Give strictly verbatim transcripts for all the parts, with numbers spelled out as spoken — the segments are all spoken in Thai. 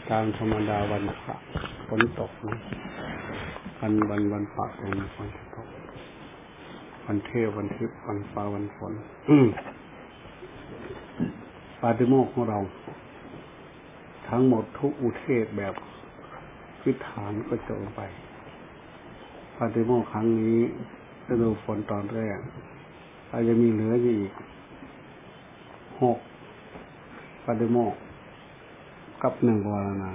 ตามธรรมดาวันพระฝนตกนะวันวันวันพระตรงฝนตกวันเทพวันทิพย์วันฟ้าวันฝนปาฏิโมกข์ของเราทั้งหมดทุกอุเทศแบบวิถานก็จบไปปาฏิโมกข์ครั้งนี้ฤดูฝนตอนแรกอาจจะมีเหลืออยู่อีกหกปาฏิโมกข์กับหนึ่งวารณา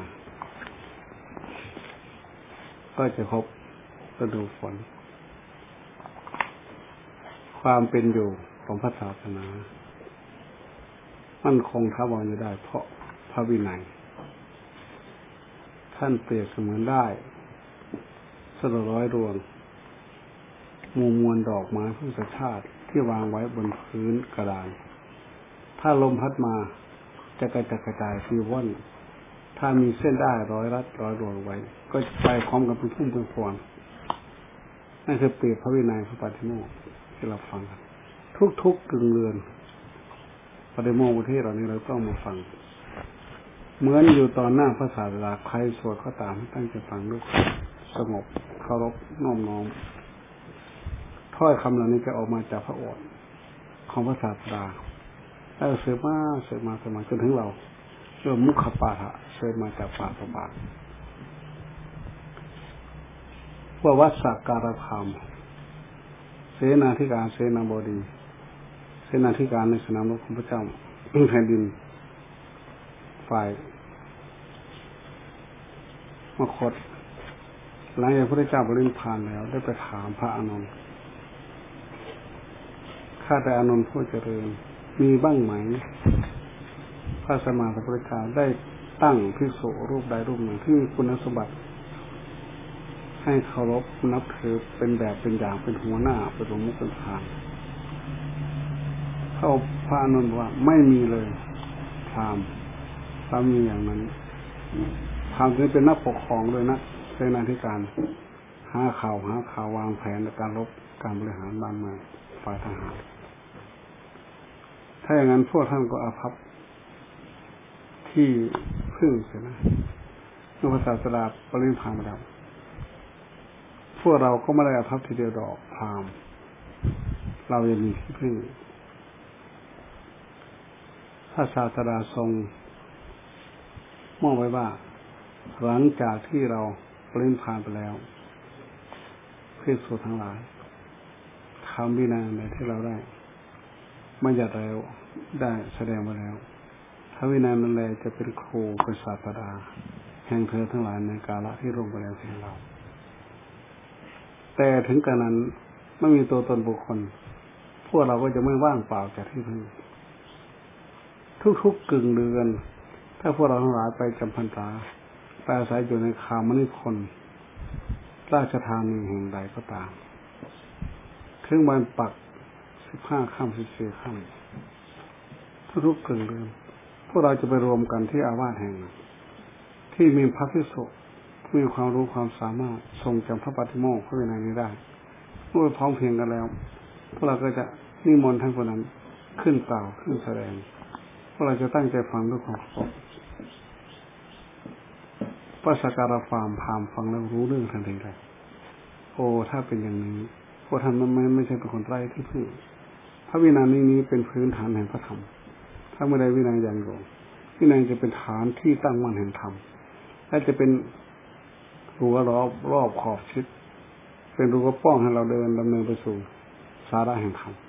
ก็จะครบฤดูฝนความเป็นอยู่ของพระศาสนามั่นคงถาวรอยู่ได้เพราะพระวินัยท่านเปรียบเสมือนได้สระร้อยดวงมูมวลดอกไม้พุทธชาติที่วางไว้บนพื้นกระดานถ้าลมพัดมาจะกระจัดกระจายฟีว่อนถ้ามีเส้นได้ร้อยรัดร้อยดวงไว้ก็ไปพร้อมกับเป็นพุ่มเป็นพวงนั่นคือเปรียบพระวินัยพระปาฏิโมกข์ที่เราฟังกันทุกๆกึ่งเรือนปาฏิโมกข์ประเทศเหล่านี้เราต้องมาฟังเหมือนอยู่ตอนหน้าพระศาสดาใครสวดก็ตามให้ตั้งใจฟังด้วยสงบเคารพน้อมน้อมถ้อยคำเหล่านี้จะออกมาจากพระโอษฐ์ของพระศาสดาแล้วเสือมาเสือมาเสือมาจนถึงเราเริ่มมุขปาฐะเสือมาจากปากต่อปากว่าวัดสักการธรรมเสนาธิการเสนาบดีเสนาธิการในสนามรบของพระเจ้าแผ่นดินฝ่ายมคธหลังจากพระเจ้าบริณิพพานแล้วได้ไปถามพระอานนท์ข้าแต่อานนท์ผู้เจริญมีบ้างไหมพระสัมมาสัมพุทธเจ้าได้ตั้งภิกษุรูปใดรูปหนึ่งที่มีคุณสมบัติให้เคารพนับถือเป็นแบบเป็นอย่างเป็นหัวหน้าเป็นองค์มุขเป็นทานพระพระอานนท์บอกว่าไม่มีเลยพราหมณ์ถ้ามีอย่างนั้นพราหมณ์นี้เป็นนักปกครองด้วยนะเสนาธิการหาข่าวหาข่าววางแผนในการรบการบริหารบ้านเมืองฝ่ายทหารถ้าอย่างนั้นพวกท่านก็อาภัพที่พึ่งเสียนะเมื่อพระศาสดาปรินิพพานไปแล้วพวกเราก็ไม่ได้อาภัพทีเดียวดอกพราหมณ์เรายังมีที่พึ่งพระศาสดาทรงมอบไว้ว่าหลังจากที่เราปรินิพพานไปแล้วภิกษุทั้งหลายคำวินัยในที่เราได้ไม่หยัดแล้วได้แสดงมาแล้วพระวินัยนั้นแลจะเป็นครูเป็นศาสดาแห่งเธอทั้งหลายในกาลที่ลงไปแล้วแห่งเราแต่ถึงกระนั้นไม่มีตัวตนบุคคลพวกเราก็จะไม่ว่างเปล่าจากที่พึ่งทุกๆกึ่งเดือนถ้าพวกเราทั้งหลายไปจำพรรษาไปอาศัยอยู่ในคามนิคมราชธานีแห่งใดก็ตามเครื่องวันปักสิบห้าค่ำสิบสี่ค่ำทุกๆกึ่งเดือนพวกเราจะไปรวมกันที่อาวาสแห่งที่มีพระภิกษุมีความรู้ความสามารถทรงจำพระปาฏิโมกข์พระวินัยนี้ได้เมื่อพร้อมเพรียงกันแล้วพวกเราก็จะนิมนต์ท่านคนนั้นขึ้นกล่าวขึ้นแสดงพวกเราจะตั้งใจฟังด้วยความเคารพพระสักการะฟามพามฟังแล้วรู้เรื่องทันทีเลยโอ้ถ้าเป็นอย่างนี้พวกท่านไม่ไม่ใช่เป็นคนไร้ที่พึ่งพระวินัยนี้เป็นพื้นฐานแห่งพระธรรมถ้าไม่ได้วินัยอย่างโยวินัยจะเป็นฐานที่ตั้งมั่นแห่งธรรมและจะเป็นรั้วรอบรอบขอบชิดเป็นรั้วป้องให้เราเดินดำเนินไปสู่สาระแห่งธรรม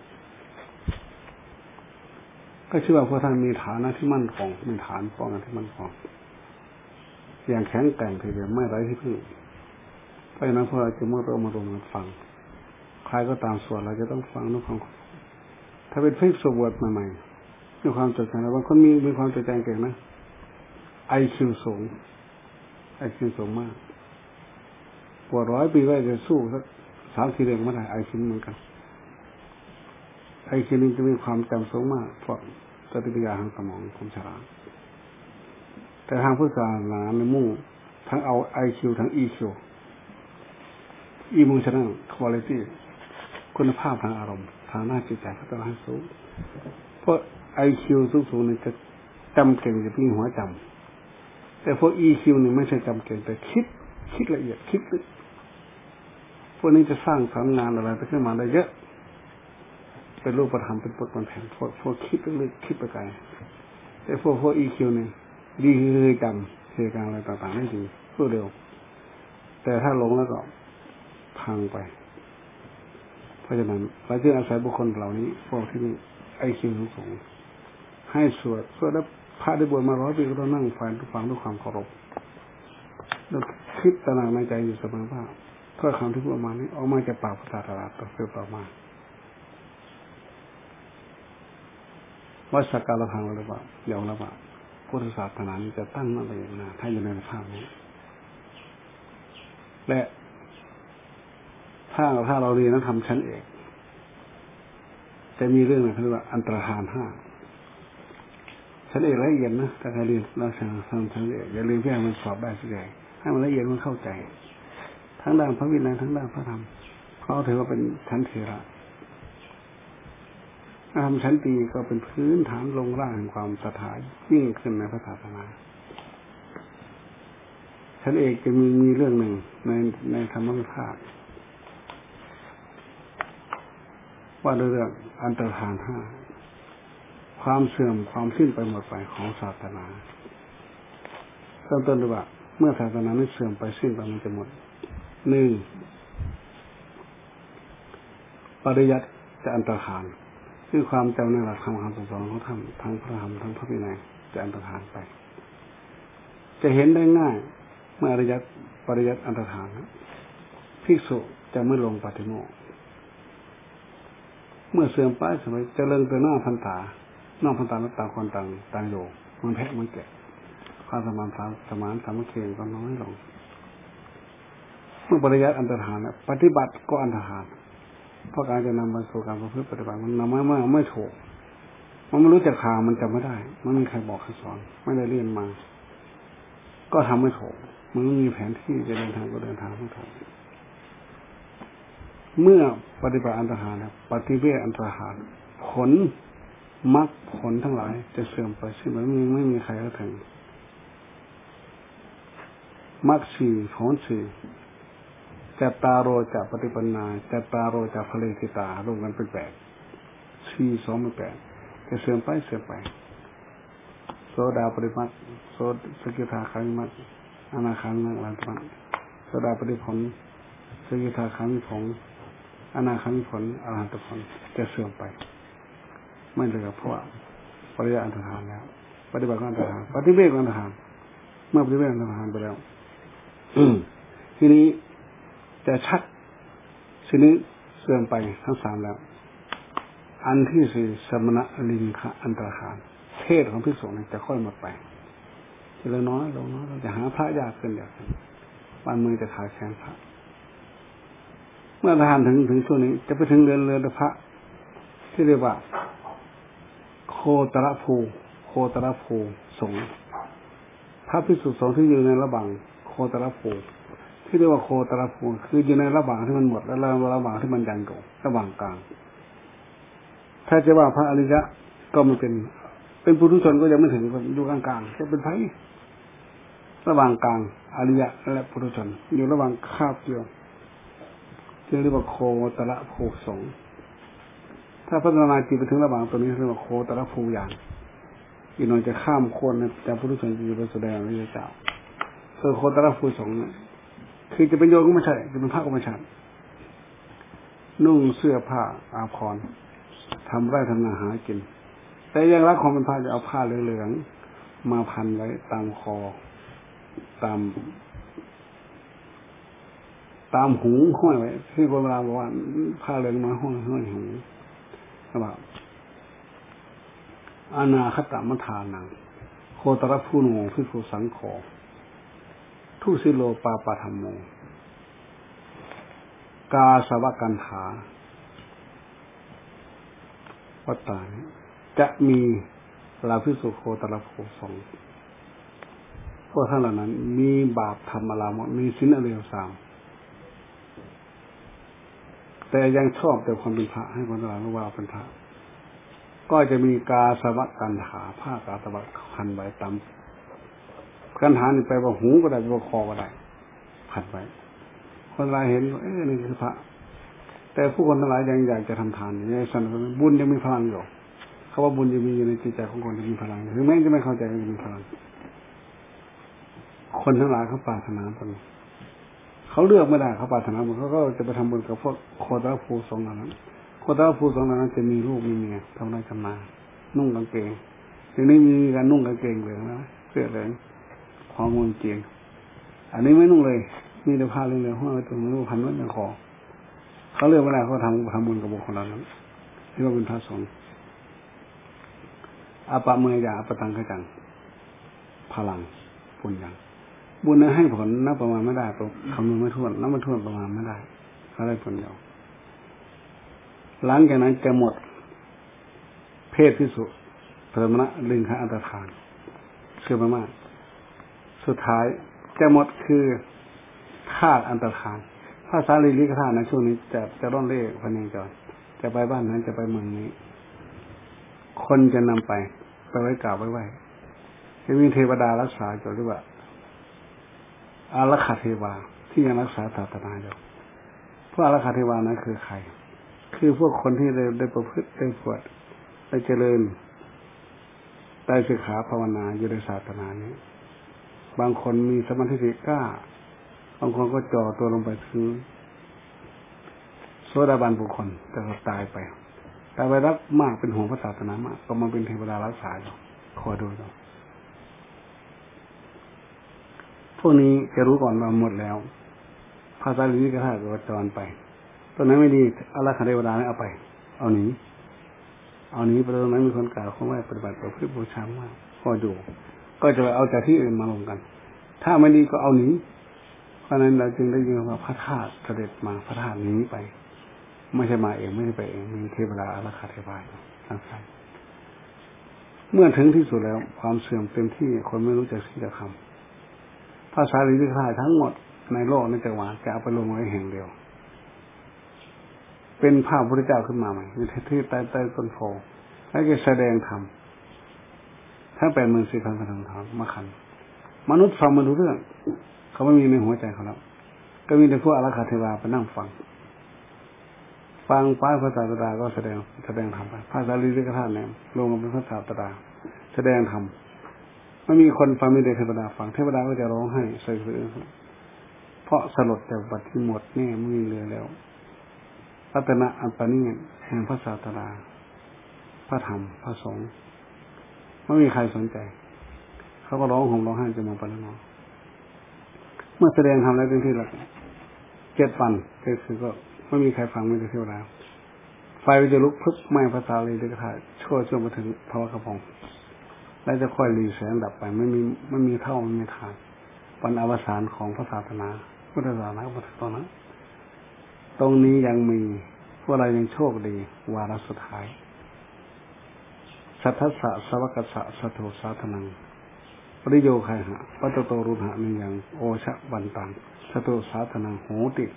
ก็ชื่อว่าพวกท่านมีฐานะที่มั่นคงมีฐานป้องกันที่มั่นคงอย่างแข็งแกร่งทีเดียวไม่ไร้ที่พึ่งเพราะฉะนั้นพวกเราจะเมื่อเรามารวมกันฟังใครก็ตามส่วนเราจะต้องฟังด้วยความถ้าเป็นภิกษุบวชใหม่ๆมีความจดจำแล้วบางคนมีมีความจดจำเก่งนะไอคิวสูงไอคิวสูงมากปวดร้อยปีก็จะสู้สักสามสี่เดือนไม่ได้ไอคิวเหมือนกันไอคิวนี้จะมีความจำสูงมากเพราะปฏิกิริยาทางสมองของฉลาดแต่ทางพุทธศาสนาในมุ่งทั้งเอา ไอ คิว ทั้ง อี คิว emotional quality คุณภาพทางอารมณ์ทางหน้าจิตใจพัฒนาให้สูงเพราะ ไอ คิว สูงๆนี่จะจำเก่งจะมีหัวจำแต่พวก อี คิว นี่ไม่ใช่จำเก่งแต่คิดคิดละเอียดคิดลึกพวกนี้จะสร้างสรรค์งานอะไรไปขึ้นมาได้เยอะเป็นรูปธรรมเป็นบทบรรแผ่นพวกพวกคิดลึกคิดไปไกลแต่พวกพวก อี คิว นี่ดีคือจำเหตุการณ์อะไรต่างๆได้ดีรวดเร็วแต่ถ้าหลงแล้วก็พังไปเพราะฉะนั้นเราจึงอาศัยบุคคลเหล่านี้พวกที่มีไอคิวสูงให้สวดสวดแล้วพระได้บวชมาร้อยปีก็ต้องนั่งฟังฟังด้วยความเคารพแล้วคิดตระหนักในใจอยู่เสมอว่าถ้อยคำที่พูดออกมานี้ออกมาจากปากพระศาสดาต่อเสืบต่อมาว่าสักการะพังหรือเปล่าเดี๋ยวแล้วว่าพุทธศาสนานี้จะตั้งมั่นไปอย่างนั้นถ้าอยู่ในภาพนี้และถ้าถ้าเราเรียนแล้วทำชั้นเอกจะมีเรื่องอะไรเขาเรียกว่าอันตรธานห้าชั้นเอกละเอียดนะถ้าใครเรียนเราสั่งทำชั้นเอกอย่าลืมเพื่อให้มันสอบได้สักอย่างให้มันละเอียดมันเข้าใจทั้งด้านพระวินัยทั้งด้านพระธรรมเขาถือว่าเป็นชั้นเถระถ้าทำชั้นตีก็เป็นพื้นฐานลงร่างแห่งความศรัทธายิ่งขึ้นในพระศาสนาชั้นเอกจะมีมีเรื่องหนึ่งในในธรรมวิภาคว่าด้วยเรื่องอันตรธานห้าความเสื่อมความสิ้นไปหมดไปของศาสนาเริ่มต้นด้วยว่าเมื่อศาสนาไม่เสื่อมไปสิ้นไปมันจะหมดหนึ่งปริยัติจะอันตรธานคือความจำในหลักธรรมคำสอนของท่านทั้งพระธรรมทั้งพระวินัยจะอันตรธานไปจะเห็นได้ง่ายเมื่ออริยัติปริยัติอันตรธานภิกษุจะไม่ลงปฏิโมกข์เมื่อเสื่อมไปสมัยเจริญแต่หน้าพันตาหน้าพันตาและตาคนต่างต่างโยมันแพ้มันแก่ความสมานสมานสามัคคีก็น้อยลงเมื่อปริยัติอันตรธานปฏิบัติก็อันตรธานเพราะการจะนำมาสู่การประพฤติปฏิบัติมันนำมาไม่ไม่ถูกมันไม่รู้จักทางมันจำไม่ได้มันไม่มีใครบอกใครสอนไม่ได้เรียนมาก็ทำไม่ถูกมันไม่มีแผนที่จะเดินทางก็เดินทางไม่ถูกเมื่อปฏิบัติอันตรธานปฏิเวทอันตรธานผลมรรคผลทั้งหลายจะเสื่อมไปซึ่งไม่มีไม่มีใครเข้าถึงมรรคสี่ผลสี่จัตตาโรจะปฏิปันนาจัตตาโรจะภเลติตารวมกันเป็นแปดสี่สองเป็นแปดจะเสื่อมไปเสื่อมไปโสดาปฏิมัคโสสกิทาคามิมัคอนาคามิมัคอรหันตมัคโสดาปฏิผลสกิทาคามิผลอนาคามิผลอรหันตผลจะเสื่อมไปไม่เหลือเพราะปริยัติอันตรธานแล้วปฏิบัติอันตรธานปฏิเวทอันตรธานเมื่อปฏิเวทอันตรธานไปแล้วทีนี้จะชัดทีนี้เสื่อมไปทั้งสามแล้วอันที่สี่สมณลิงคะอันตรธานเพศของภิกษุเนี่ยจะค่อยหมดไปทีละน้อยลงน้อยเราจะหาพระยากขึ้นอย่างนี้บ้านเมืองจะขาดแคลนพระเมื่อทานถึงถึงช่วงนี้จะไปถึงเรือนเรือนพระที่เรียกว่าโคตรภูโคตรภูสงฆ์พระภิกษุสงฆ์ที่อยู่ในระหว่างโคตรภูที่เรียกว่าโคตรภูคืออยู่ในระหว่างที่มันหมดและระหว่างที่มันยังอยู่ระหว่างกลางถ้าจะว่าพระอริยะก็มันเป็นเป็นปุถุชนก็ยังไม่ถึงอยู่กลางกลางจะเป็นไผระหว่างกลางอริยะและปุถุชนอยู่ระหว่างคาบเกี่ยวจึงเรียกว่าโคตรภูสงฆ์ถ้าพัฒนาจิตไปถึงระหว่างตัวนี้เรียกว่าโคตรภูญาณอีกหน่อยจะข้ามโคนจากปุถุชนจะไปแสดงพระเจ้าส่วนโคตรภูสงฆ์คือจะเป็นโยมก็ไม่ใช่จะเป็นพระก็ไม่ใช่นุ่งเสื้อผ้าอาภรณ์ทำไร่ทำนาหากินแต่ยังรักความเป็นพระจะเอาผ้าเหลืองๆมาพันไว้ตามคอตามตามหูห้อยไว้ที่โบราณบอกว่าผ้าเหลืองมาห้อยห้อยหูแบบอนาคตมัทานังโคตรภูโนภิกษุสังโฆทุสิโลปาปาธรรมโมกาสวกันถาวัตตาจะมีลาภิกษุโคตรภูสงฆ์พวกท่านเหล่านั้นมีบาปธรรมลามกมีศีลอริยสามแต่ยังชอบแต่ความเป็นพระให้คนเรารู้ว่าเป็นพระก็จะมีกาสวกันถาผ้ากาสวะพันไว้ตามกันหานี่ไปว่าหูก็ได้ไปว่าคอก็ได้ผัดไว้คนหลายเห็นเอ๊ะนี่คือพระแต่ผู้คนทั้งหลายยังอยากจะทำทานอยู่ในสันบุญยังมีพลังอยู่เขาว่าบุญยังมีอยู่ในจิตใจของคนยังมีพลังถึงแม้จะไม่เข้าใจก็ยังมีพลังคนทั้งหลายเขาปรารถนาตรงนี้เขาเลือกไม่ได้เขาปรารถนาบุญเขาก็จะไปทำบุญกับพวกโคตรภูสงฆ์เหล่านั้นโคตรภูสงฆ์เหล่านั้นจะมีลูกมีเมียทำไรทำนานุ่งกางเกงทีนี้มีการนุ่งกางเกงเหลืองนะเสื้อเหลืองของเมืองจีนอันนี้ไม่นุ่งเลยมีแต่ผ้าเหลืองๆห้อยตรงนู้นพันไว้ในคอเขาเลือกไม่ได้เขาทำทำบุญกับบุคคลเหล่านั้นที่ว่าเป็นพระสงฆ์อาปะเมยยาปะตังขจังพลังปุญญาบุญนั้นให้ผลนับประมาณไม่ได้ตรงคำนวณไม่ถ้วนนับไม่ถ้วนประมาณไม่ได้เขาได้ผลเดียวหลังจากนั้นจะหมดเพศที่สุดพระมณะลิงคอันตรธานคือประมาณสุดท้ายจะหมดคือธาตุอันตรธานภาษาลีลิกธาตุในช่วงนี้จะจะร่อนเล่พเนจรจะไปบ้านนั้นจะไปเมืองนี้คนจะนำไปไปไว้กราบไว้ไหว้จะมีเทวดารักษาอยู่หรือว่าอารักขาเทวาที่ยังรักษาศาสนาอยู่พวกอารักขาเทวานั้นคือใครคือพวกคนที่ได้ได้ประพฤติได้ปวดได้เจริญได้ศึกษาภาวนาอยู่ในศาสนานี้บางคนมีสมาธิกล้าบางคนก็จ่อตัวลงไปถึงโสดาบันบุคคลแต่ก็ตายไปตายไปรักมากเป็นห่วงพระศาสนามากก็มาเป็นเทวดารักษาอยู่คอยดูดูพวกนี้จะรู้ก่อนว่าหมดแล้วภาษาลิลิกธาตุก็จรไปตอนนั้นไม่ดีอารักขาเทวดาไม่เอาไปเอาหนีเอาหนีไปตรงนั้นมีคนกล่าวเขาว่าปฏิบัติต่อพระบูชามากพออยู่ก็จะเอาจากที่อื่นมาลงกันถ้าไม่ดีก็เอาหนีเพราะนั้นเราจึงได้ยินว่าพระธาตุเสด็จมาพระธาตุหนีไปไม่ใช่มาเองไม่ใช่ไปเองมีเทวดาอารักขาเทวาทั้งสายเมื่อถึงที่สุดแล้วความเสื่อมเต็มที่คนไม่รู้จักสิ่งจะทำภาษาลิลิกธาตุทั้งหมดในโลกในจักรวาลจะเอาไปลงไว้แห่งเดียวเป็นภาพพระพุทธเจ้าขึ้นมาใหม่ในที่ใต้ใต้ต้นโพแล้วก็แสดงธรรมทั้งแปดหมื่นสี่พันพระธรรมธรรมมาขันมนุษย์ฟังมาดูเรื่องเขาไม่มีในหัวใจเขาแล้วก็มีแต่พวกอารักขาเทวาไปนั่งฟังฟังป้ายพระศาสดาก็แสดงแสดงธรรมไปภาษาลิลิกธาตุเนี่ยลงมาเป็นพระศาสดาแสดงธรรมไม่มีคนฟังมีแต่เทวดาฟังเทวดาก็จะร้องไห้ใส่เสื้อเพราะสลดจากบัดที่หมดแน่ไม่มีเหลือแล้วรัตนะอันปานีแห่งพระศาสดาพระธรรมพระสงฆ์ไม่มีใครสนใจเขาก็ร้องห่มร้องไห้จะมองไปแล้วมองเมื่อแสดงธรรมแล้วเป็นที่ละเจ็ดวันก็คือก็ไม่มีใครฟังไม่ได้เที่ยวแล้วไฟจะลุกพึบไหม้ภาษาเลยเลยก็ถ่ายช่วยจนมาถึงพระกระพงแล้วจะค่อยรีแสงดับไปไม่มีไม่มีเท่าไม่มีทานวันอวสานของพระศาสนาพุทธศาสนาพุทธตอนนั้นตรงนี้ยังมีพวกเรายังโชคดีวาระสุดท้ายสัทธัสสะสวกัสสะสัทโธสาธนังปริโยคายหะปัตโตรุหะมียังโอชะวันตังสัทโธสาธนังโหติ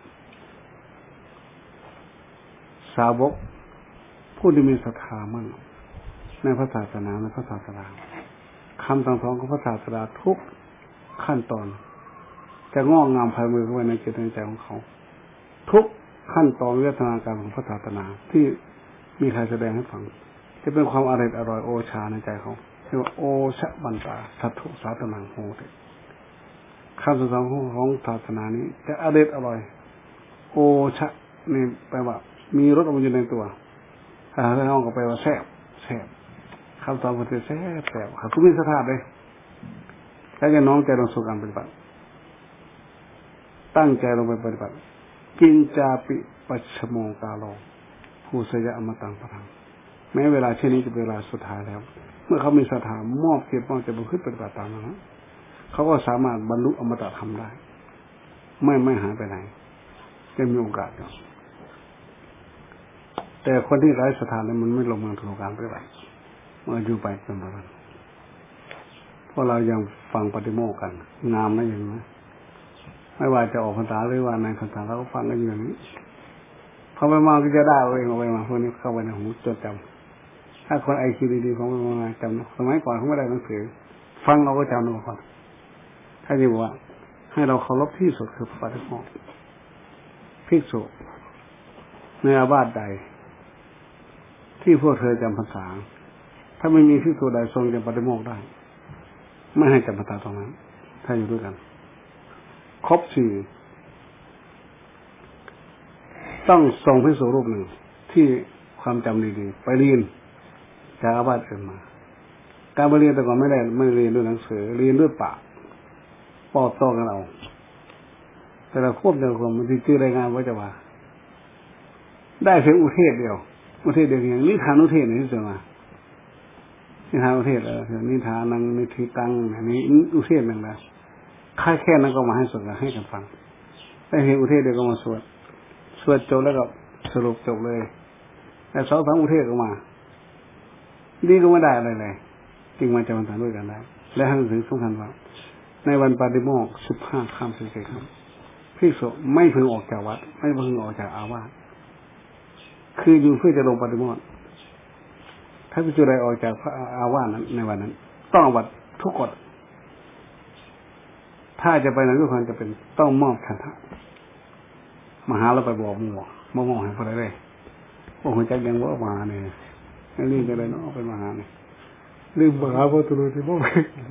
สาวกผู้ที่มีศรัทธามั่นในพระศาสนาในพระศาสนาคำสั่งสอนของพระศาสดาทุกขั้นตอนจะงอกงามภายมือเข้าไปในจิตในใจของเขาทุกขั้นตอนวิวัฒนาการของพระศาสนาที่มีใครแสดงให้ฟังจะเป็นความอร่อยอร่อยโอชาในใจเขาเรียกว่าโอชะบันตาสัทธุสาธนังโหติคำสั่งสอนของศาสนานี้จะอร่อยอร่อยโอชะนี่แปลว่ามีรสอมอยู่ในตัวถ้าเราเอาก็แปลว่าแซ่บแซ่บคำสอนพุทธแซ่บแซ่บเขาคุณมีสถานะเลยแล้วจะน้อมใจลงสู่การปฏิบัติตั้งใจลงไปปฏิบัติกินจาปิปัชโมกาโลผู้สยะอมตังพระธรรมแม้เวลาเช่นนี้จะเป็นเวลาสุดท้ายแล้วเมื่อเขามีศรัทธามอบเกียรติมอบจะประพฤติปฏิบัติตามนั้นเขาก็สามารถบรรลุอมตะธรรมได้ไม่ไม่หายไปไหนจะมีโอกาสอยู่แต่คนที่ไร้ศรัทธาเนี่ยมันไม่ลงมือทำการปฏิบัติเมื่ออยู่ไปจนประมาณเพราะเรายังฟังปฏิโมกข์กันงามนะอย่างนี้ไม่ว่าจะออกพรรษาหรือว่าในพรรษาเราก็ฟังกันอยู่อย่างนี้พอไปมาก็จะได้เองเอาไปมาพวกนี้เข้าไปในหูจดจำถ้าคนไอคิวดีๆของมันมาจำสมัยก่อนเขาไม่ได้หนังสือฟังเราก็จำเอาก่อนให้ดีว่าให้เราเคารพที่สุดคือพระปฏิโมกข์ภิกษุในอาวาสใดที่พวกเธอจำพรรษาถ้าไม่มีภิกษุใดทรงจำปฏิโมกข์ได้ไม่ให้จำพรรษาตรงนั้นถ้าอยู่ด้วยกันครบสี่ต้องส่งภิกษุรูปหนึ่งที่ความจำดีๆไปเรียนจากอาวาสอื่นมาการไปเรียนแต่ก่อนไม่ได้ไม่เรียนด้วยหนังสือเรียนด้วยปากปอบต่อกันเอาแต่เราควบเดียวกันมันที่ชื่อรายงานว่าจะว่าได้เพียงอุเทศเดียวอุเทศเดียวอย่างนิทานอุเทศนี่ที่จะมานิทานอุเทศเออนิทานังนิธิตังอันนี้อุเทศหนึ่งนะค่าแค่นั้นก็มาให้สวดให้กันฟังได้เพียงอุเทศเดียวก็มาสวดสวดจบแล้วก็สรุปจบเลยแต่สองสามอุเทศก็มาดีก็ไม่ได้อะไรเลยจึงมาจำพรรษาด้วยกันได้และให้ถึงสำคัญว่าในวันปาฏิโมกข์สิบห้าค่ำสิบสี่ค่ำภิกษุไม่พึงออกจากวัดไม่พึงออกจากอาวาสคืออยู่เพื่อจะลงปาฏิโมกข์ถ้าภิกษุใดออกจากพระอาวาสนั้นในวันนั้นต้องอบัตทุกกฎถ้าจะไปไหนทุกคนจะเป็นต้องมอบฉันทะมหาเราไปบอกหมู่มามองให้พอได้เลยโอ้โหใจยังว่ามาเนี่ยนี่จะได้เนาะเป็นมหาเนี่ยลืมมหาพระตุลที่พ่อ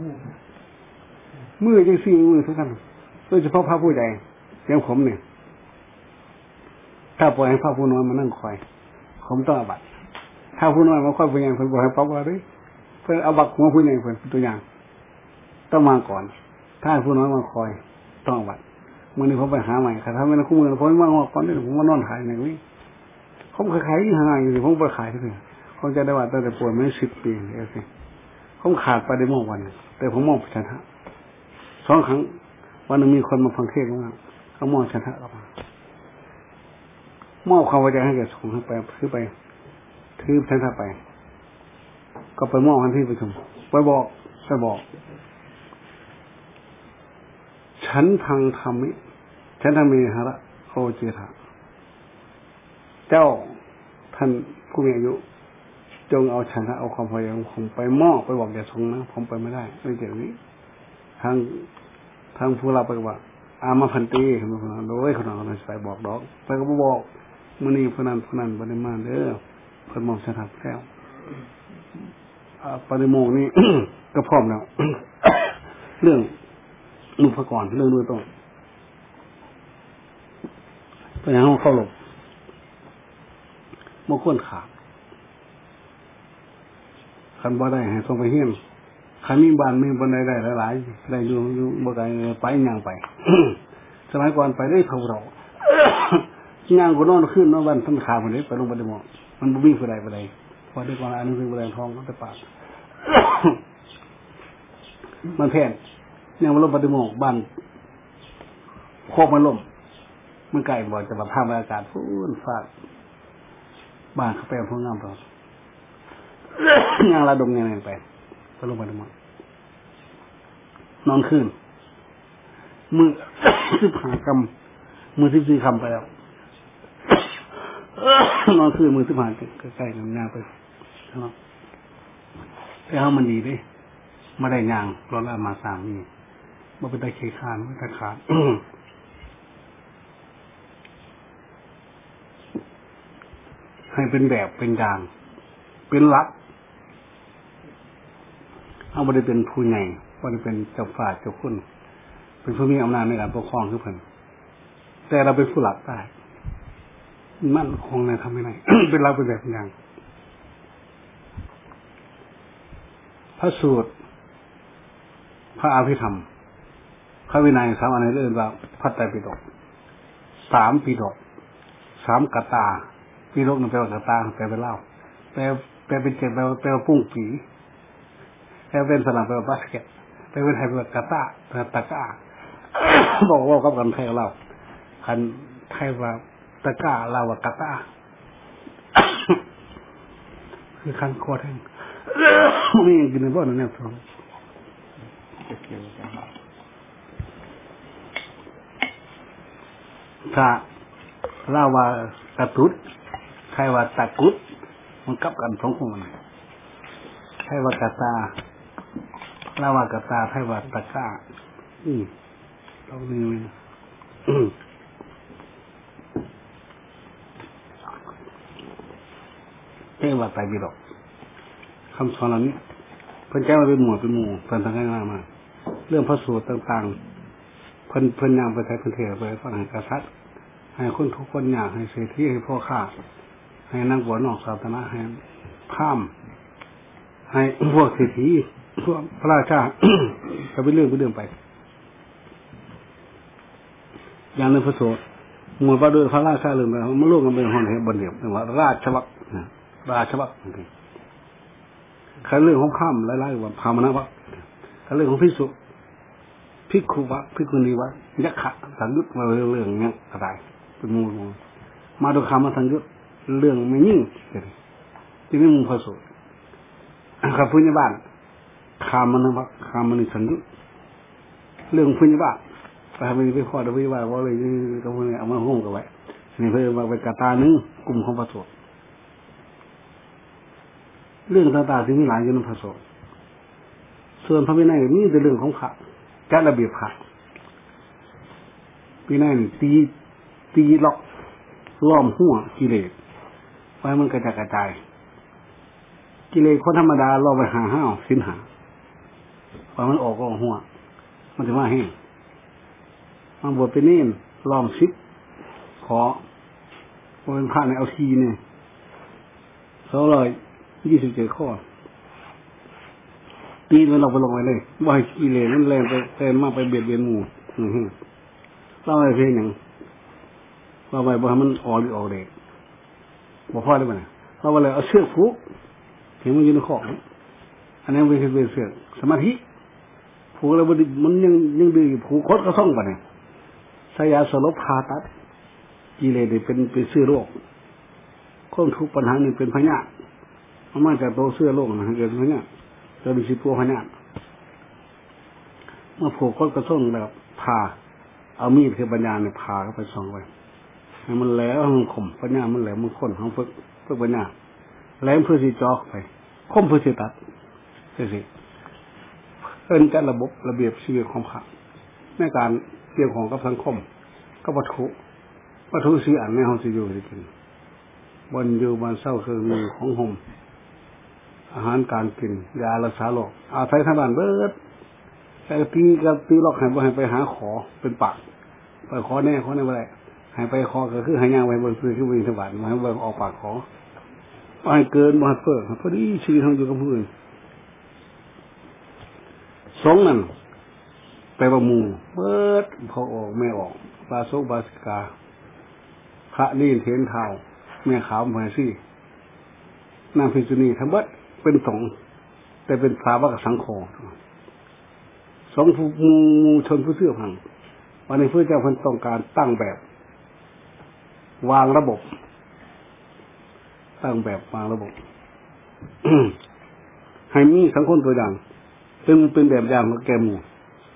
มือจังสี่มือทุกท่านโดยเฉพาะพระผู้ใหญ่อย่างผมเนี่ยถ้าปล่อยให้พระผู้น้อยมานั่งคอยผมต้องอาบัติถ้าผู้น้อยมาคอยผู้ใหญ่เพิ่นบอกให้ป๊อกว่าด้วยเพิ่นเอาบักหัวผู้ใหญ่เพิ่นเป็นตัวอย่างต้องมาก่อนถ้าผู้น้อยมาคอยต้องอาบัติมื่อนี้ผมไปหาใหม่ค่ะถ้าไม่ได้คู่มือผมว่างก่อนนี่ผมว่านอนขายอย่างนี้ผมขายขายที่ห่างอยู่ผมไปขายที่นี่ผมจะได้ว่าตั้งแต่ป่วยไม่สิบปีเองสิผมขาดไปได้มองวันแต่ผมมองชนะสองครั้งวันนึงมีคนมาฟังเทศน์ว่าเขามองชนะออกมามอบความไว้ใจให้แก่สงฆ์ไปถือไปถือชนะไปก็ไปมอบกันที่ประชุมไปบอกไปบอกฉันพังธรรมิฉันทำมีหระโอเจธาเจ้าท่านผู้มีอายุจงเอาฉันเอาความพยายามผมไปมอบไปบอกแก่สงฆ์นะผมไปไม่ได้ไม่เกี่ยวนี้ทางทางผู้รับไปว่าอามาพันตีคนนั้นโดยคนนั้นไปบอกดอกไปก็บอกมื้อนี้ผู้นั้นผู้นั้นบ่ได้มาเด้อเพิ่นมอบฉันทับแล้วปริโมกข์นี่ ก็พร้อมแล้ว เรื่องอุปกรณ์เรื่องด้วยต้องไปหาห้องเข้าหลบบ่ควรขาดคันบ่ได้ให้ส่งไปเฮียนคันมีบ้านมีบ่ได้ได้หลายๆได้อยู่อยู่บ่ได้ไปย่างไป สมัยก่อนไปได้เท่าเราย่างก็นอนขึ้นนอนวันทั้งขาพุ่นนี้ไปลงบ่ได้หมอมันบ่มีผู้ใดผู้ใดพอได้ก่อนอันนี้คือบ่ได้ทองก็ได้ปาก มันแพงยังมาลมปฏิโมกข์บ้านโคกมันล่มมันไกลบ่จะมาพาบรรยากาศฟุ้นฟาดบ้านเขาแปลงพวกงามต่องานระดมงานไปไปลมปฏิโมกข์นอนคืนมือ สิบห้ากำมือสิบสี่คำไปแล้ว นอนคืนมือสิบห้าใกล้ๆกันงานไปแต่เขามันดีดิไม่ได้ยางรถละมาสามนี่มันเป็นตะเคคานไม่ตะขาด ให้เป็นแบบเป็นอย่างเป็นหลักเอาไม่ได้เป็นผู้ใหญ่ไม่ได้เป็นเจ้าฝ่าเจ้าคุณเป็นผู้มีอำนาจในการปกครองคือเพิ่นแต่เราเป็นผู้หลักได้มั่นคงในทำไม่ได้ เป็นหลักเป็นแบบเป็นอย่างพระสูตรพระอภิธรรมพระวินัยสามอันนี้เรียกว่าพระไตรปิฎกสามปิฎกสามกตาปิฎกนั่นแปลว่ากตาแปลเป็นเล่าแปลแปลเป็นเจ็ดแปลแปลว่าปุ้งปีแปลเป็นสลับแปลว่าบาสเกตแปลเป็นไทยแปลว่ากตาแปลตะก้า บอกว่ากับกันไทยเล่าคันไทยว่าตะก้าเล่าว่ากตา คือคันคอแท่งไม่ยังกินในบ่อนั่นแน่ท้องถ้าเล่าว่ากระตุดใครว่าตะกุดมันกลับกันสองคนมันใครว่ากระตาเล่าว่ากระตาใครว่าตะก้าอืมเรานี่เลยเอ๊ะว่าไตรปิฎกคำสอนเหล่านี้เพิ่นแก้มาเป็นหมวดเป็นหมู่เพิ่นทั้งข้างหน้ามาเรื่องพระสูตรต่างๆเพิ่นเพิ่นนำไปใช้เพิ่นเทศไปฟังให้กษัตริย์ให้คนทุกคนอยากให้เศรษฐีให้พ่อข้าให้นักบวชนอกศาสนาให้ข้ามให้พวกเศรษฐีพวกพระราชา ก็เป็นเรื่องเป็นเรื่องไปอย่างในพระสูตรหมวดว่าโดยพระราชาเรื่องไปมันร่วมกันเป็นห้องเหตุบนเดียวเรียกว่าราชวรรคราชวรรคคือเรื่องของข้ามหลายๆว่าพามนะวะคือเรื่องของพิสุพิคุวะพิคุณีวะยักขะสังยุตมาเรื่องเนี้ยอะไรเป็นมูลมาดูคำมาสังยุตเรื่องไม่ยิ่งที่นี่มูลพระสูตรข้าพุทธบ้านคำมันนะวะคำมันสังยุตเรื่องพุทธบ้านไปทำไปข้อเดียวว่าว่าเลยก็พวกนี้เอามาห้องกันไว้นี่เพื่อมาเป็นกาตาหนึ่งกลุ่มของพระสูตรเรื่องต่างๆที่มีหลายอยู่ในพระสูตรส่วนพระวินัยนี่เป็นเรื่องของพระจัดระเบียบพระวินัยตีตีล็อกล้อมหัวกิเลสไว้มันกระจายกระจายกิเลสคนธรรมดาเราไปหาห้าวสินหาพอมันออกก็หัวมันจะมาแห้งมันบวชเป็นเน่นล้อมซิปขอเป็นพระในเอาทีเนี่ยสองร้อยยี่สิบเจ็ดข้อตีมันเราไปลงไปเลยว่ากิเลสมันแรงไปแรงมากไปเบียดเบียนหมู่เราไปเพลงอย่างเราไปบอกให้มันออกหรือออกเด็กบอกพ่อได้ไหมเราไปเลยเอาเชือกผูกถึงมันยืนขอบอันนี้เป็นเป็นเสือกสมาธิผูกแล้วมันยังยังดื้อผูกคดก็ส่องไปเนี่ยสยาสลบพาตัดกิเลสเป็นเป็นเสื้อโรคคนทุกปัญหาหนึ่งเป็นพญาเอามาจากโตเสื้อโรคนะเกิดพญาจะมีสิบตัวพญาเมื่อผูกคดก็ส่องแบบพาเอามีดคือปัญญาเนี่ยพาเข้าไปส่องไว้ให้มันแหลมมันคมปัญญามันแหลมมันข้นของฝึกฝึกปัญญาแหลมเพื่อสิจอกไปคมเพื่อสิตัดใช่สิเอิ้นจัดระบบระเบียบชีวิตของพระในการเกี่ยวของกับสังคมก็วัตถุวัตถุสี่อันในห้องสิอยู่สิกินบนอยู่บนเศร้าคือมือของห่มอาหารการกินยารักษาโรคอาศัยทางบ้านเบิดแต่ตีกับตีล็อกให้ไปให้ไปหาขอเป็นปากไปขอแน่ขอแน่อะไรให้ไปขอก็คือให้ย่างไปบนพื้นขึ้นบนสวรรค์มาให้ไปออกปากขอไม่ให้เกินไม่ให้เพิ่มพอดีชีวิตของอยู่กับผู้อื่นสองนั่นไปประมูเบิดพอออกแม่ออกบาโซบาสิกาพระนี่เทนเท้าแม่ขาวแม่ซี่นางพิจุนีทั้งเบิดเป็นสงแต่เป็นสาวกสังโฆสองผู้มูชนผู้เสื่อพังวันนี้พระเจ้าพันต้องการตั้งแบบวางระบบตั้งแบบวางระบบ ให้มีสังคมตัวอย่างซึ่งมันเป็นแบบอย่างของแกหมู่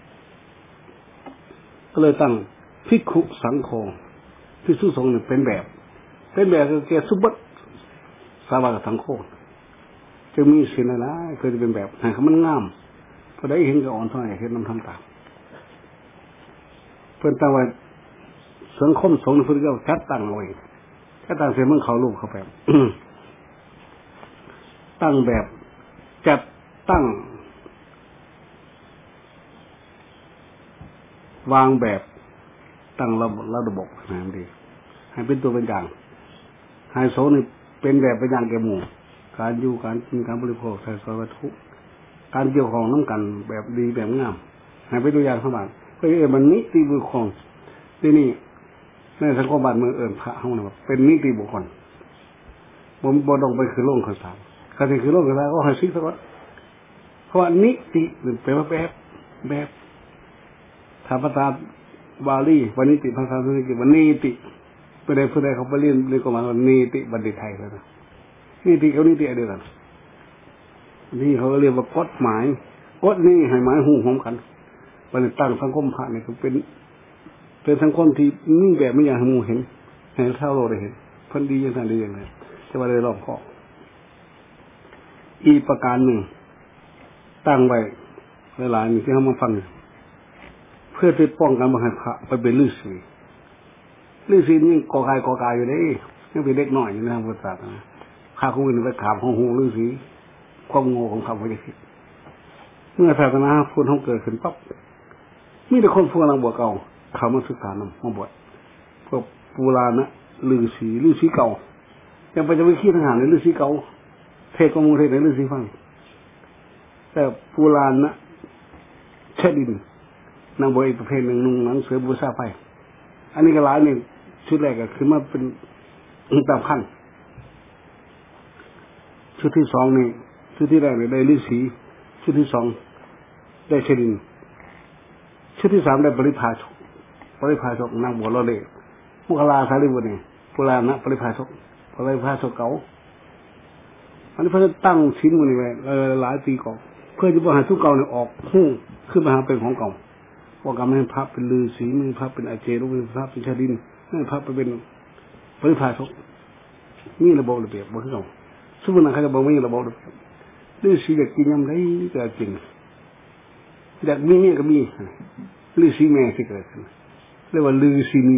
ก็เลยตั้งภิกขุสังโฆภิกษุสงฆ์เนี่ยเป็นแบบเป็นแบบคือแกสุบัติสาวกสังโฆจะมีศีลอะไรก็จะเป็นแบบให้มันงามพอได้เห็นก็อ่อนเท่าไหร่เห็นน้ำทำตามเพื่อนตั้งไว้สังคมสงฆ์พระพุทธเจ้าชัดตั้งเอาไว้ชัดตั้งเสียมึงเขาลูกเขาแบบ ตั้งแบบจัดตั้งวางแบบตั้งระบบระบบนะดีให้เป็นตัวเป็นอย่างให้โสนี่เป็นแบบเป็นอย่างแก่หมู่การอยู่การกินการบริโภคใช้สอยวัตถุการเกี่ยวของน้ำกันแบบดีแบบงามให้เป็นตัวอย่างสมบัติเพื่อเออมันนิติบุคคลที่นี่ในสังคมบ้านเมืองเอิญพระห้องนะครับเป็นนิติบุคคลผมบดงไปคือโลกข้าวสารการที่คือโลกข้าวสารก็ให้ซิกสักวัดเพราะว่านิติหรือเป็นแบบแบบธรรมตาบาลีวันนิติภาษาสันสกฤตวันนิติเพื่อใดเพื่อใดเขาไปเรียนเรียนกฎหมายวันนิติบัณฑิตไทยแล้วนะนิติเขานิติอะไรกันนี่เขาเรียกว่ากฎหมายกฎนี่ให้หมายหูหอมกันวันตั้งสังคมพระเนี่ยก็เป็นเป็นสังคมที่นี่แบบไม่อยากให้หมู่เห็นให้เท่าโลกได้เห็นพันดีอย่างนั้นดีอย่างไรจะว่าได้รอบคอบอีกประการหนึ่งตั้งไว้หลายๆนี่ที่เขามาฟังพื่อที่ป้องกันไม่ให้พระไปเป็นฤาษีฤาษีนี่กอกายกอกายอยู่เลยยังเป็นเด็กหน่อยอยู่ในทางพุทธศาสนาข้าคงเป็นไปถามของหูฤาษีความโง่ของเขาไม่ได้คิดเมื่อศาสนาพุทธเขาเกิดขึ้นปั๊บมีแต่คนพวกนักบวชเก่าเขามาศึกษานำมาบวชพวกปูรานะฤาษีฤาษีเก่ายังไปจะไปขี้ทหารในฤาษีเก่าเทศกมูเทศในฤาษีฟังแต่ปูรานะเชดินนางบวชอีกประเภทหนึ่งนุ่งหนังเสือบูชาไฟอันนี้ก็หลายเนี่ยชุดแรกก็คือมาเป็นตามขั้นชุดที่สองนี่ชุดที่แรกเนี่ยได้ฤาษีชุดที่สองได้เชดินชุดที่สามได้ปริพาชกปริพาชกนางบวชเราเลยมุขลาสารีบุตรเนี่ยปุรานะปริพาชกปริพาชกเก่าอันนี้เพื่อตั้งชิ้นมันนี่ไว้หลายปีก่อนเพื่อจะบริหารทุกเก่าเนี่ยออกหุ้งขึ้นมาหาเป็นของเก่าว่ากรรมให้พระเป็นฤาษีมีพระเป็นอาเจรุมีพระเป็นชาดินให้พระไปเป็นปริพาชกมีระบบระเบียบบ่คือเก่าสมมุตินะเขาจะบอกมีระบบระเบียบฤาษีอยากกินยำได้ก็กินอยากมีเมียก็มีฤาษีแม่ที่เกิดขึ้นเรียกว่าฤาษีนี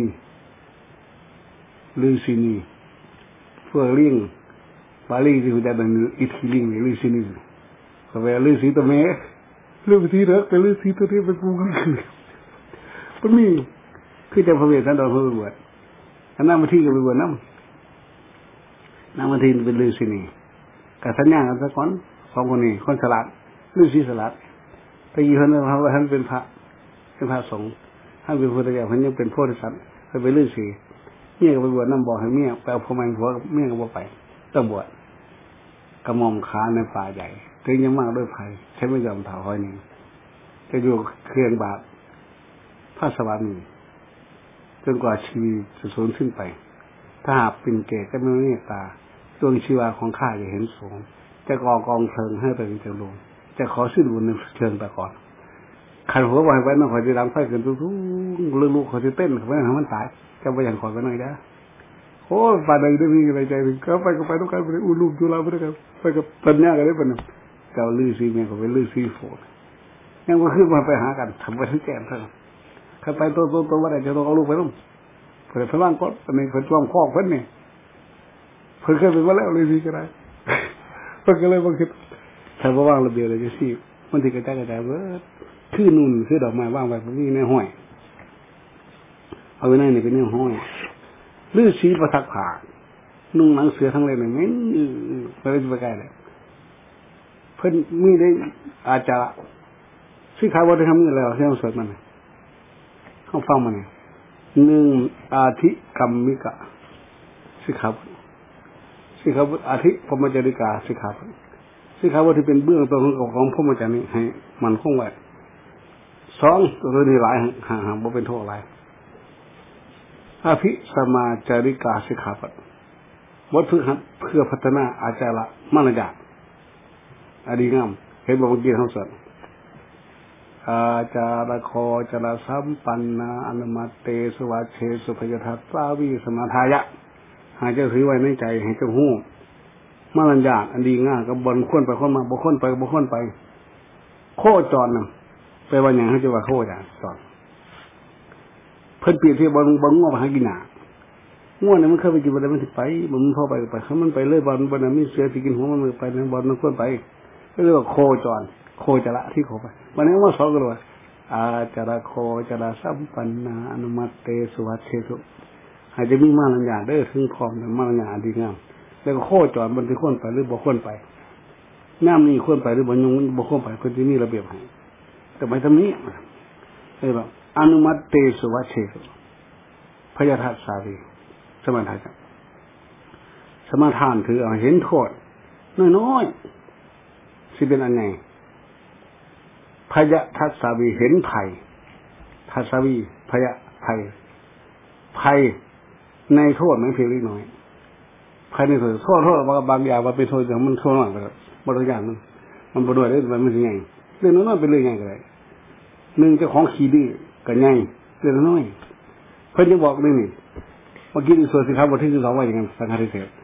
ฤาษีนีพวกลิงบาลีที่เขาจะเป็นอิทธิลิงฤาษีนีเขาเป็นฤาษีตัวแม่ฤาษีเด็กเป็นฤาษีตัวนี้เป็นผู้ขึ้นมันมีคือจะพระเวทท่านโดนพระบวชอันนั้นมาที่ก็ไปบวชน้ำน้ำมาที่เป็นฤาษีนีกับสัญญากันสักคนสองคนนี้คนสลัดฤาษีสลัดแต่ยี่ห้อนั้นว่าท่านเป็นพระเป็นพระสงฆ์ท่านเป็นพุทธเจ้าท่านยังเป็นโพธิสัตว์เคยเป็นฤาษีเมียก็ไปบวชน้ำบอกให้เมียไปเอาพ่อแม่ผัวเมียก็บ่ไปต้องบวชกระหม่อมขาในป่าใหญ่ถึงยังมากด้วยภัยใช้ไม่ยอมถอยหนึ่งจะอยู่เครื่องบาปพระสวรรค์จนกว่าชีวิตจะสูญสิ้นไปถ้าหากเป็นเกศก็ไม่เมตตาดวงชีวาของข้าจะเห็นสูงจะก่อกองเพลิงให้เป็นเจริญจะขอสิ้นบุญในเชิงแต่ก่อนขันหัวไว้ไว้น้องขอจะดังไฟกันทุกๆลูกๆขอจะเต้นเขาไม่ให้มันตายจะไปอย่างขอไปหน่อยนะโอ้ป่าใดได้มีอะไรใจถึงก็ไปก็ไปต้องการไปอุลุมจุฬาไปด้วยกันไปกับปัญญากันได้ปะเนี่ยเจ้าลือซีเมียเขาเป็นลือซีโฟนยังก็ขึ้นมาไปหากันทำไปทั้งแก่ทั้งข้าไปตัวตัวตัวว่าอะไรจะต้องเอาลูกไปลุ่มเผื่อพลังก็ในเผื่อช่วงคอกเพิ่นเนี่ยเผื่อเคยเป็นว่าแล้วลือซีก็ได้เพิ่นก็เลยบางทีถ้าว่าว่างระเบียบเลยจะซีมันที่กระจายกระจายเบิดคือนุ่นคือดอกไม้ว่างไปพวกนี้ในห้อยเอาไว้ในนี่เป็นในห้อยลือซีประทักผ่านุ่งหนังเสือทั้งเลยเนี่ยไม่ไม่ได้ไปใกล้เลยเพิ่นมีได้อาจารย์สิขาวัฒนธรรมนี่แล้วที่เราสวดมันเขาฟังมันเนี่ยหนึ่งอาทิกรรมิกะสิขาสิขาอาทิพรหมจาริกาสิขาสิขาวัตที่เป็นเบื้องต้นของของพรหมจารีให้มันคงไว้สองตัวนี้หลายห่างห่างบ่เป็นโทษอะไรอภิสมาจาริกาสิขาวัตถุหัดเพื่อพัฒนาอาจาระมารยาทอดีงามเห็นบอกเมื่อกี้เขาสอนอาจาระโคจารสัมปันนาอนุมัตเตสวัชเชสุพยทัสสาวิสมาทายะหาเจ้าถือไว้ในใจให้เจ้าหู้มารยาทอันดีงามกับบนข้นไปข้นมาบ่ข้นไปบ่ข้นไปโคจรน่ะไปว่าอย่างเขาจะว่าโคจรจรเพิ่นเปรียบเทียบบนบนง้อมาหากินหนาง่วงเนี่ยมันเคยไปกินบนมันสิไปมันเข้าไปไปเขามันไปเลยบอลบอลนั้นมีเสือที่กินหัวมันมือไปนั้นบอลมันข้นไปก็เรียกว่าโคจรโคจระที่เขาไปวันนี้ว่าสอนกันว่าอาจาระโคจระสัมปันนาอนุมัตเตสุวัชเชสุอาจจะมีมาลัญญาได้ถึงพร้อมแต่มาลัญญาดีงามแล้วก็โคจรมันที่ข้นไปหรือบ่ข้นไปน้ำนี่ข้นไปหรือบ่ยงบ่ข้นไปคนที่มีระเบียบให้แต่ไม่ทำนี้เลยแบบอนุมัตเตสุวัชเชสุพยาทัสสาวีสมาทานสมาทานถือเอาเห็นโทษน้อยๆสิเป็นอันไงพยทัสสาวีเห็นภัยทัสสาวีพยภัยภัยในโทษไม่เพียงเล็กน้อยภัยในโทษโทษโทษบางอย่างว่าเป็นโทษแต่มันโทษน้อยไปแล้วบางอย่างมันมันบ่ด้วยได้มันมันสิไงเรื่องน้อยๆเป็นเรื่องใหญ่ก็ได้หนึ่งเจ้าของขี้ดื้อก็ใหญ่เรื่องน้อยเพิ่นจะบอกนี่นี่เมื่อกี้ในส่วนสิครับบทที่สองว่าอย่างนั้นสังฆทิเศษ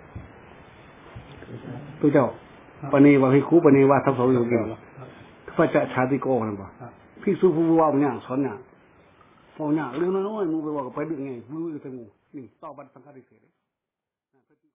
ตัวเจ้าปณีว่าให้ครูปณีว่าทับสองอยู่เกี่ยวพระเจ้าชาติโกนั่นบ่ภิกษุผู้ว่าเนี่ยสอนเนี่ยพอเนี่ยเรื่องน้อยๆมูไปบอกกับไปเรื่องไงรู้อยู่แต่งูนี่ต่อบัตรสังกัดเฉย